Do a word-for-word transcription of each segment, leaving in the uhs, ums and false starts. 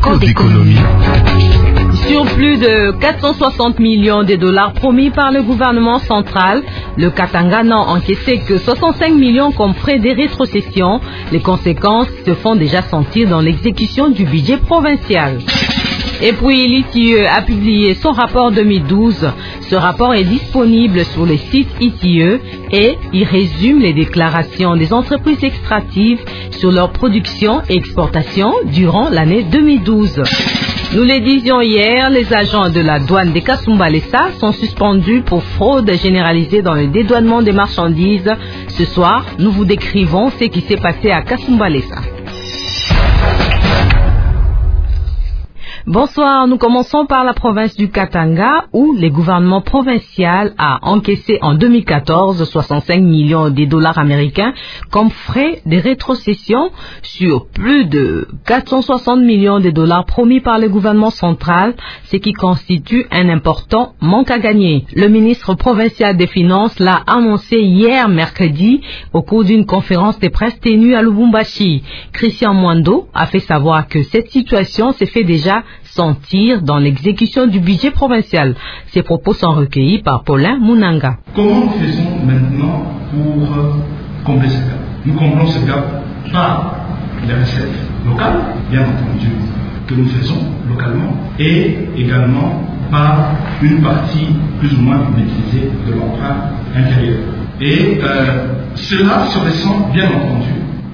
écho d'économie. Sur plus de quatre cent soixante millions de dollars promis par le gouvernement central, le Katanga n'a encaissé que soixante-cinq millions comme frais de rétrocession. Les conséquences se font déjà sentir dans l'exécution du budget provincial. Et puis l'I T I E a publié son rapport deux mille douze. Ce rapport est disponible sur le site I T I E et il résume les déclarations des entreprises extractives sur leur production et exportation durant l'année deux mille douze. Nous le disions hier, les agents de la douane de Kasumbalesa sont suspendus pour fraude généralisée dans le dédouanement des marchandises. Ce soir, nous vous décrivons ce qui s'est passé à Kasumbalesa. Bonsoir, nous commençons par la province du Katanga où le gouvernement provincial a encaissé en deux mille quatorze soixante-cinq millions de dollars américains comme frais de rétrocession sur plus de quatre cent soixante millions de dollars promis par le gouvernement central, ce qui constitue un important manque à gagner. Le ministre provincial des Finances l'a annoncé hier mercredi au cours d'une conférence de presse tenue à Lubumbashi. Christian Mwando a fait savoir que cette situation s'est fait déjà sentir dans l'exécution du budget provincial. Ces propos sont recueillis par Paulin Munanga. Comment nous faisons maintenant pour combler ce gap? Nous comblons ce gap par les recettes locales, bien entendu, que nous faisons localement, et également par une partie plus ou moins maîtrisée de l'emprunt intérieur. Et euh, cela se ressent bien entendu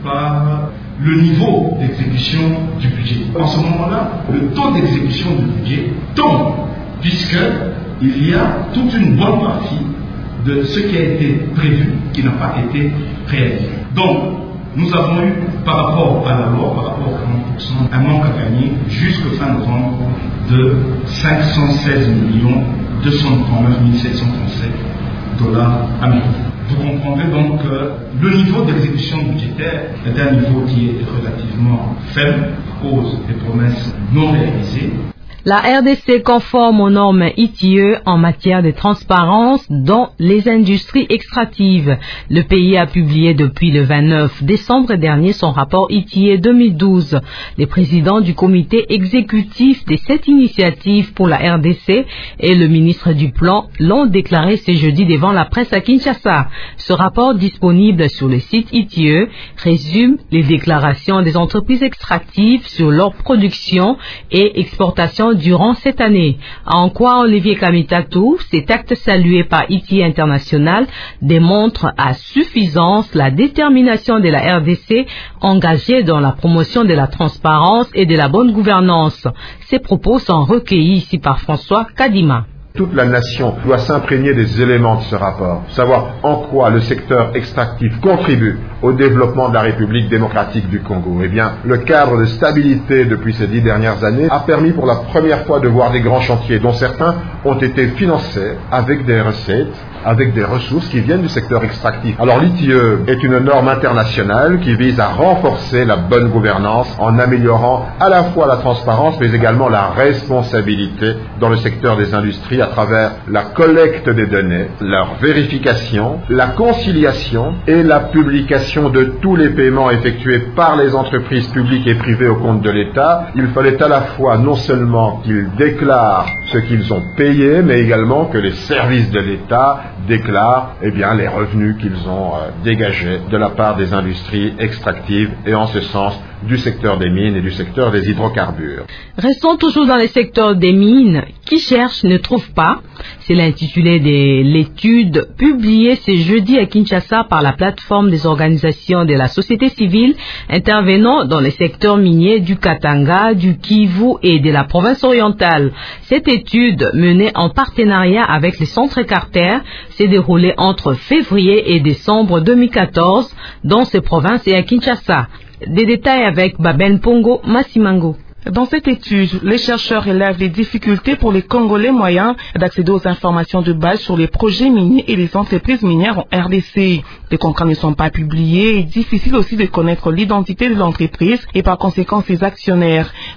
par le niveau d'exécution du budget. En ce moment-là, le taux d'exécution du budget tombe, puisqu'il y a toute une bonne partie de ce qui a été prévu qui n'a pas été réalisé. Donc, nous avons eu, par rapport à la loi, par rapport au quarante pour cent, un manque à gagner jusqu'au fin novembre de cinq cent seize millions deux cent trente-neuf mille sept cent trente-sept dollars américains. Vous comprendrez donc que le niveau d'exécution budgétaire est un niveau qui est relativement faible à cause des promesses non réalisées. La R D C conforme aux normes I T I E en matière de transparence dans les industries extractives. Le pays a publié depuis le vingt-neuf décembre dernier son rapport I T I E deux mille douze. Les présidents du comité exécutif de cette initiative pour la R D C et le ministre du Plan l'ont déclaré ce jeudi devant la presse à Kinshasa. Ce rapport disponible sur le site I T I E résume les déclarations des entreprises extractives sur leur production et exportation durant cette année. En quoi Olivier Kamitatou, cet acte salué par I T I International, démontre à suffisance la détermination de la R D C engagée dans la promotion de la transparence et de la bonne gouvernance. Ces propos sont recueillis ici par François Kadima. Toute la nation doit s'imprégner des éléments de ce rapport, savoir en quoi le secteur extractif contribue au développement de la République démocratique du Congo. Eh bien, le cadre de stabilité depuis ces dix dernières années a permis pour la première fois de voir des grands chantiers dont certains ont été financés avec des recettes, avec des ressources qui viennent du secteur extractif. Alors l'I T I E est une norme internationale qui vise à renforcer la bonne gouvernance en améliorant à la fois la transparence mais également la responsabilité dans le secteur des industries à travers la collecte des données, leur vérification, la conciliation et la publication de tous les paiements effectués par les entreprises publiques et privées au compte de l'État. Il fallait à la fois non seulement qu'ils déclarent ce qu'ils ont payé, mais également que les services de l'État déclarent eh bien, les revenus qu'ils ont euh, dégagés de la part des industries extractives et en ce sens du secteur des mines et du secteur des hydrocarbures. Restons toujours dans le secteur des mines. Qui cherche ne trouve pas. C'est l'intitulé de l'étude publiée ce jeudi à Kinshasa par la plateforme des organisations de la société civile intervenant dans les secteurs miniers du Katanga, du Kivu et de la province orientale. Cette étude, menée en partenariat avec le Centre Carter, s'est déroulée entre février et décembre deux mille quatorze dans ces provinces et à Kinshasa. Des détails avec Babel Pongo Massimango. Dans cette étude, les chercheurs relèvent les difficultés pour les Congolais moyens d'accéder aux informations de base sur les projets miniers et les entreprises minières en R D C. Les contrats ne sont pas publiés et difficile aussi de connaître l'identité de l'entreprise et par conséquent ses actionnaires.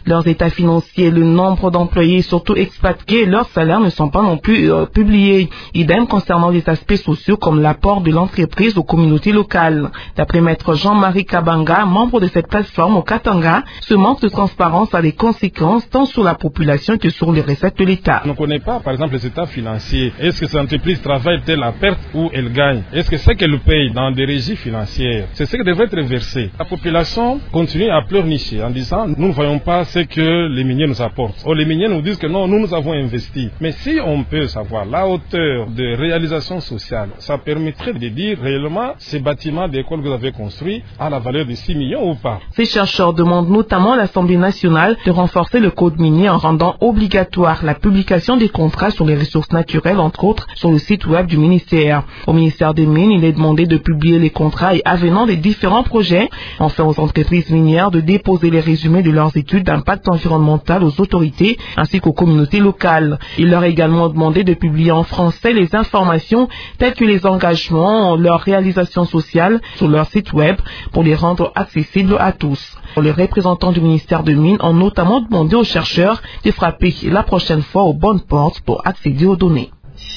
Leurs états financiers, le nombre d'employés, surtout expatriés, leurs salaires ne sont pas non plus euh, publiés. Idem concernant les aspects sociaux comme l'apport de l'entreprise aux communautés locales. D'après maître Jean-Marie Kabanga, membre de cette plateforme au Katanga, ce manque de transparence a des conséquences tant sur la population que sur les recettes de l'État. On ne connaît pas, par exemple, les états financiers. Est-ce que cette entreprise travaille-t-elle à perte ou elle gagne? Est-ce que c'est qu'elle paye dans des régies financières? C'est ce qui devrait être versé. La population continue à pleurnicher en disant nous ne voyons pas ce que les miniers nous apportent. Or, les miniers nous disent que non, nous nous avons investi. Mais si on peut savoir la hauteur de réalisation sociale, ça permettrait de dire réellement ces bâtiments d'école que vous avez construits à la valeur de six millions ou pas. Ces chercheurs demandent notamment à l'Assemblée nationale de renforcer le code minier en rendant obligatoire la publication des contrats sur les ressources naturelles, entre autres, sur le site web du ministère. Au ministère des Mines, il est demandé de publier les contrats et avenants des différents projets. Enfin, aux entreprises minières de déposer les résumés de leurs études d'impact environnemental aux autorités ainsi qu'aux communautés locales. Il leur est également demandé de publier en français les informations telles que les engagements, leurs réalisations sociales sur leur site web pour les rendre accessibles à tous. Les représentants du ministère des Mines ont notamment demandé aux chercheurs de frapper la prochaine fois aux bonnes portes pour accéder aux données.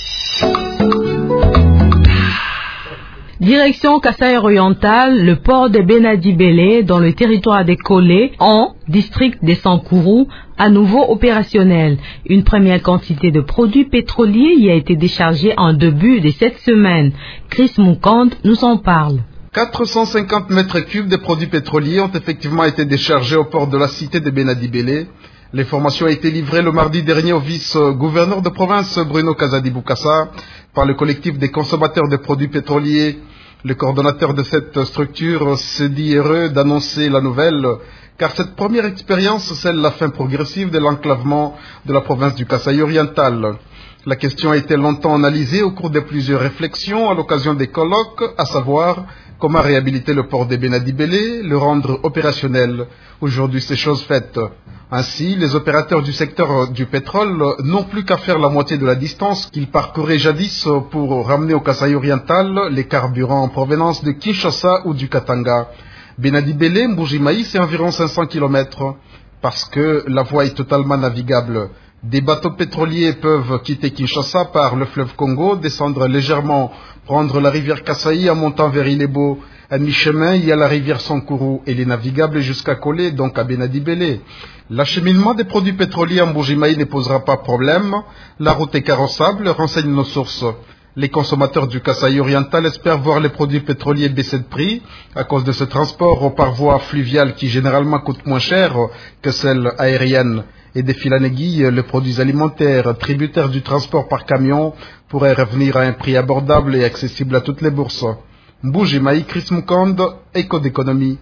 Direction Kasaï-Oriental, le port de Benadi-Bélé, dans le territoire des Kolé, en district des Sankourou, à nouveau opérationnel. Une première quantité de produits pétroliers y a été déchargée en début de cette semaine. Chris Moukand nous en parle. quatre cent cinquante mètres cubes de produits pétroliers ont effectivement été déchargés au port de la cité de Benadi-Bélé. L'information a été livrée le mardi dernier au vice-gouverneur de province Bruno Kazadi-Boukassa par le collectif des consommateurs de produits pétroliers. Le coordonnateur de cette structure s'est dit heureux d'annoncer la nouvelle, car cette première expérience scelle la fin progressive de l'enclavement de la province du Kasaï oriental. La question a été longtemps analysée au cours de plusieurs réflexions à l'occasion des colloques, à savoir comment réhabiliter le port de Benadi-Bélé, le rendre opérationnel. Aujourd'hui, c'est chose faite. Ainsi, les opérateurs du secteur du pétrole n'ont plus qu'à faire la moitié de la distance qu'ils parcouraient jadis pour ramener au Kasaï oriental les carburants en provenance de Kinshasa ou du Katanga. Benadi-Bélé, Mbujimaï, c'est environ cinq cents kilomètres, parce que la voie est totalement navigable. Des bateaux pétroliers peuvent quitter Kinshasa par le fleuve Congo, descendre légèrement, prendre la rivière Kasaï en montant vers Ilebo. À mi-chemin, il y a la rivière Sankourou. Elle est navigable jusqu'à Kolé, donc à Benadi-Bélé. L'acheminement des produits pétroliers en Mbujimaï ne posera pas problème. La route est carrossable, renseignent nos sources. Les consommateurs du Kasaï oriental espèrent voir les produits pétroliers baisser de prix à cause de ce transport par voie fluviale qui généralement coûte moins cher que celle aérienne. Et des fil en aiguille, les produits alimentaires tributaires du transport par camion pourraient revenir à un prix abordable et accessible à toutes les bourses. Mbujimaï, Chris Mukand, Éco d'économie.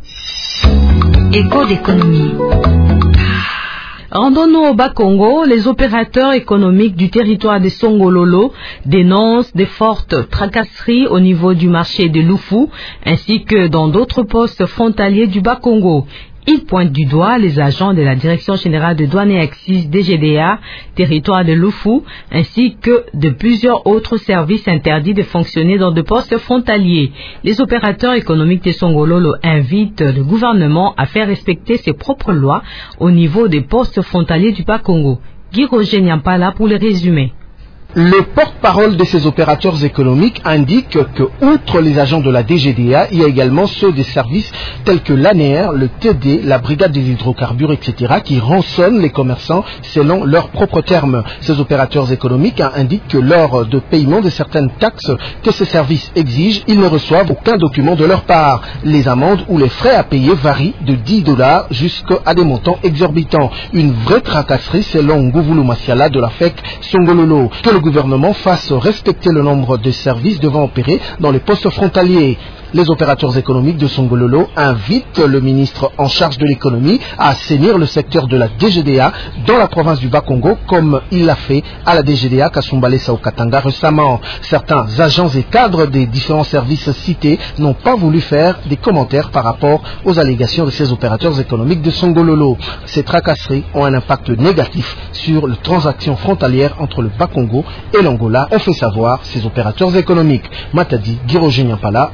Éco d'économie. Rendons-nous au Bas-Congo, les opérateurs économiques du territoire de Songololo dénoncent des fortes tracasseries au niveau du marché de Lufu ainsi que dans d'autres postes frontaliers du Bas-Congo. Ils pointent du doigt les agents de la Direction générale de douane et axes D G D A, territoire de Lufu, ainsi que de plusieurs autres services interdits de fonctionner dans de postes frontaliers. Les opérateurs économiques de Songololo invitent le gouvernement à faire respecter ses propres lois au niveau des postes frontaliers du Bas-Congo. Guy Roger Nyampala pour le résumé. Le porte-parole de ces opérateurs économiques indique que, outre les agents de la D G D A, il y a également ceux des services tels que l'A N E R, le T D, la Brigade des hydrocarbures, et cetera, qui rançonnent les commerçants selon leurs propres termes. Ces opérateurs économiques indiquent que lors de paiement de certaines taxes que ces services exigent, ils ne reçoivent aucun document de leur part. Les amendes ou les frais à payer varient de dix dollars jusqu'à des montants exorbitants. Une vraie tracasserie selon Nguvulu Masiala de la F E C Songololo. Que le gouvernement fasse respecter le nombre de services devant opérer dans les postes frontaliers. Les opérateurs économiques de Songololo invitent le ministre en charge de l'économie à assainir le secteur de la D G D A dans la province du Bas-Congo comme il l'a fait à la D G D A Kasumbalesa au Katanga récemment. Certains agents et cadres des différents services cités n'ont pas voulu faire des commentaires par rapport aux allégations de ces opérateurs économiques de Songololo. Ces tracasseries ont un impact négatif sur les transactions frontalières entre le Bas-Congo et l'Angola, ont fait savoir ces opérateurs économiques. Matadi, Guiroje Nyampala et Codéco.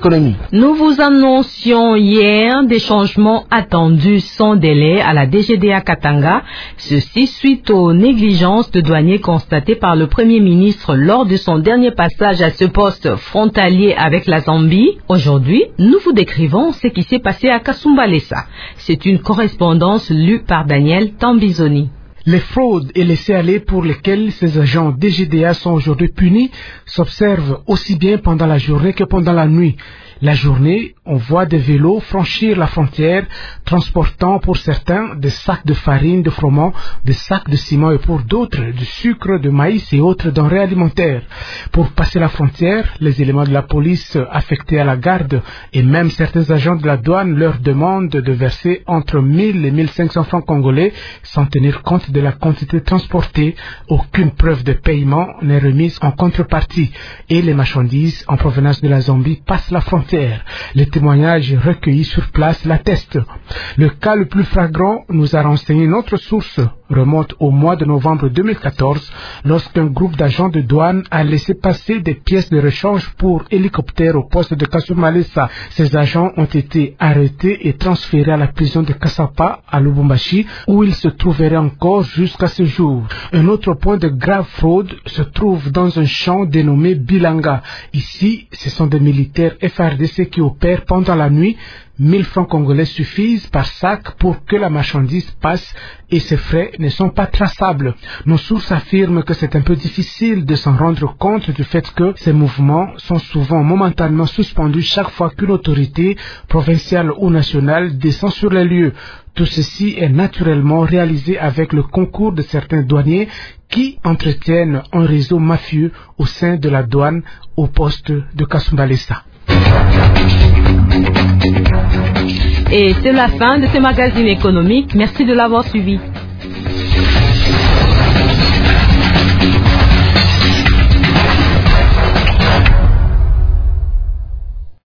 économie. Nous vous annoncions hier des changements attendus sans délai à la D G D A Katanga, ceci suite aux négligences de douaniers constatées par le Premier ministre lors de son dernier passage à ce poste frontalier avec la Zambie. Aujourd'hui, nous vous décrivons ce qui s'est passé à Kasumbalesa. C'est une correspondance lue par Daniel Tambizoni. Les fraudes et laissés-aller pour lesquels ces agents D G D A sont aujourd'hui punis s'observent aussi bien pendant la journée que pendant la nuit. La journée, on voit des vélos franchir la frontière, transportant pour certains des sacs de farine, de froment, des sacs de ciment et pour d'autres du sucre, de maïs et autres denrées alimentaires. Pour passer la frontière, les éléments de la police affectés à la garde et même certains agents de la douane leur demandent de verser entre mille et mille cinq cents francs congolais sans tenir compte de la quantité transportée. Aucune preuve de paiement n'est remise en contrepartie et les marchandises en provenance de la Zambie passent la frontière. Les témoignages recueillis sur place l'attestent. Le cas le plus flagrant, nous a renseigné notre source, remonte au mois de novembre deux mille quatorze, lorsqu'un groupe d'agents de douane a laissé passer des pièces de rechange pour hélicoptères au poste de Kasumbalesa. Ces agents ont été arrêtés et transférés à la prison de Kasapa à Lubumbashi, où ils se trouveraient encore jusqu'à ce jour. Un autre point de grave fraude se trouve dans un champ dénommé Bilanga. Ici, ce sont des militaires F R D C qui opèrent pendant la nuit. mille francs congolais suffisent par sac pour que la marchandise passe et ces frais ne sont pas traçables. Nos sources affirment que c'est un peu difficile de s'en rendre compte du fait que ces mouvements sont souvent momentanément suspendus chaque fois qu'une autorité provinciale ou nationale descend sur les lieux. Tout ceci est naturellement réalisé avec le concours de certains douaniers qui entretiennent un réseau mafieux au sein de la douane au poste de Kasumbalesa. Et c'est la fin de ce magazine économique. Merci de l'avoir suivi.